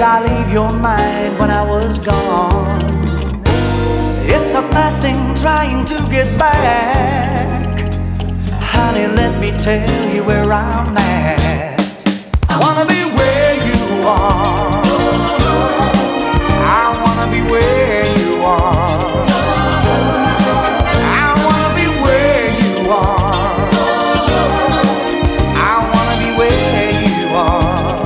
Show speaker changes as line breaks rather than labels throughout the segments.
did I leave your mind when I was gone? It's a bad thing trying to get back. Honey, let me tell you where I'm at. I wanna be where you are. I wanna be where you are. I wanna be where you are. I wanna be where you are.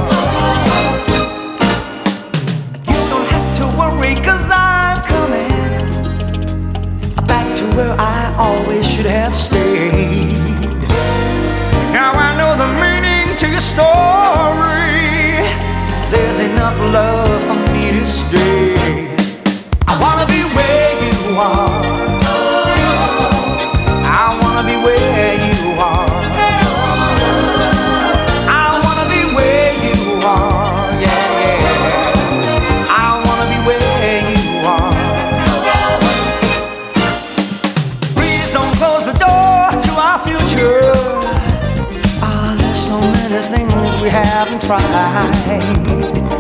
You don't have to worry, 'cause I'm coming back to where I always should have stayed. Now I know the meaning to your story. There's enough love for me to stay. I wanna be where you are. I wanna be where you are. I wanna be where you are. Yeah, yeah. I wanna be where you are. Please don't close the door to our future. There's so many things we haven't tried.